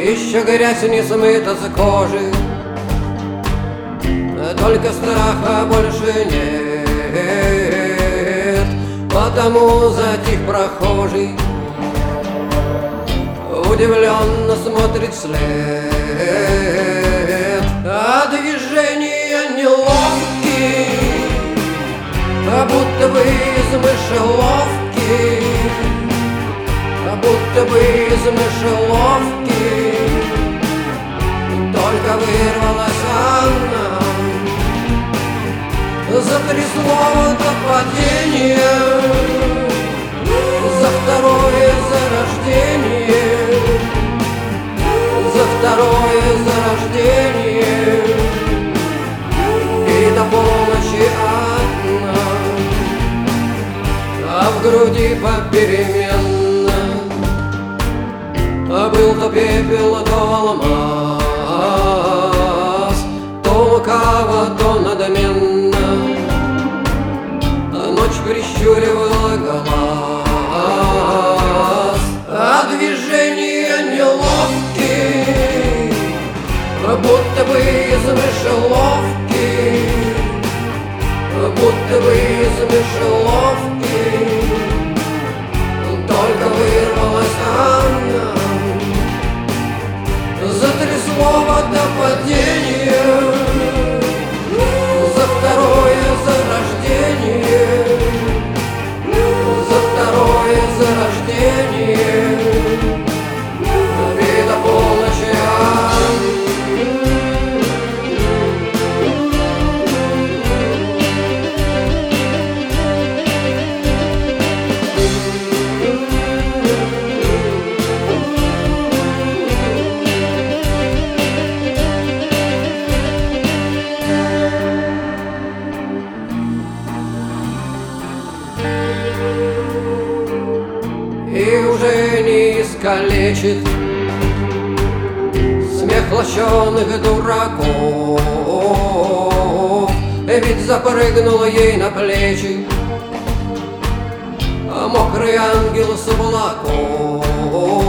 Еще грязь не смыта с кожи, только страха больше нет. Потому затих прохожий, удивленно смотрит вслед. А движения неловкие, будто бы из мышеловки, будто бы из мышеловки. Только вырвалась она, затрясло до падения, за второе зарождение, за второе зарождение. И до полночи одна, а в груди попеременно был то пепел, то алмаз, то лукаво, то надменно ночь прищуривала глаз. А движения неловкие, будто бы из мышеловки, будто бы из мышеловки. Только вырвалась она, затрясло до падения, за второе зарождение, за второе зарождение. И до полночи и уже не искалечит смех лощеных дураков. Ведь запрыгнула ей на плечи мокрый ангел с облаков.